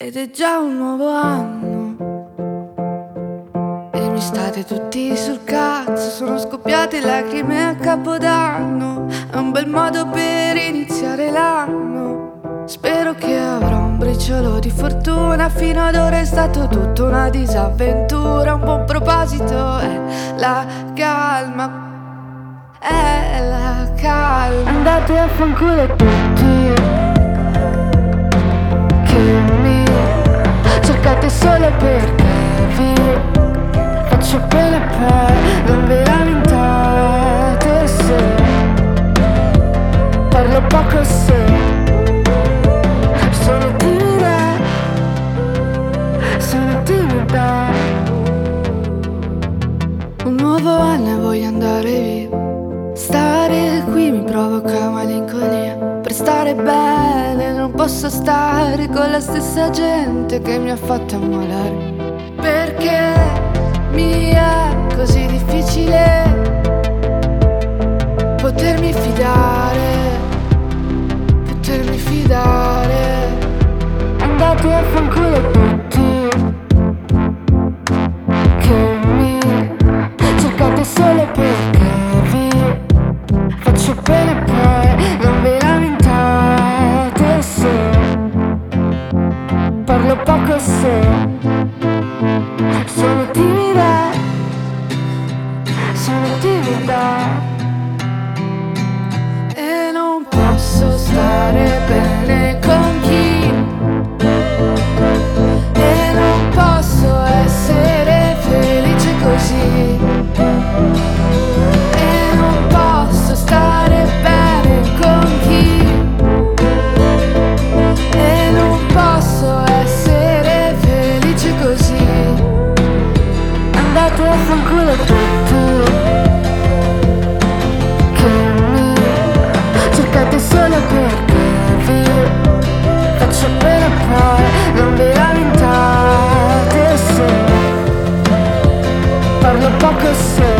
Ed è già un nuovo anno e mi state tutti sul cazzo. Sono scoppiate lacrime a Capodanno. È un bel modo per iniziare l'anno. Spero che avrò un briciolo di fortuna. Fino ad ora è stato tutto una disavventura. Un buon proposito è la calma. È la calma. Andate a fanculo tutti, che mi cercate solo perché vi faccio bene, poi non vi lamentate se parlo poco, se sono timida, sono timida. Un nuovo anno e voglio andare via. Stare qui mi provoca malinconia. Per stare bene non posso stare con la stessa gente che mi ha fatto ammalare. Perché mi è così difficile potermi fidare, potermi fidare. Andate a fanculo tutti, che mi cercate solo perché vi faccio bene, poi non vi lamentate se parlo poco, se sono timida, sono timida. E non posso stare bene con chi, e non posso essere felice così, e non posso stare bene con chi, e non posso essere felice così. Andate a fanculo tutti, che mi cercate solo perché vi faccio bene, poi non vi lamentate se parlo poco, se